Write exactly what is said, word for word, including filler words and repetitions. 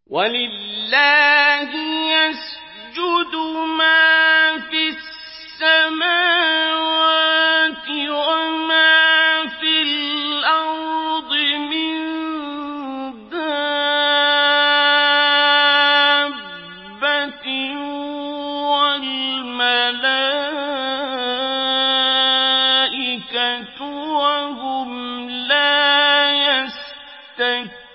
وَلِلَّهِ يَسْجُدُ مَا فِي السَّمَاوَاتِ وَمَا فِي الْأَرْضِ مِن دَابَّةٍ وَالْمَلَائِكَةُ وَهُمْ لَا يَسْتَكْبِرُونَ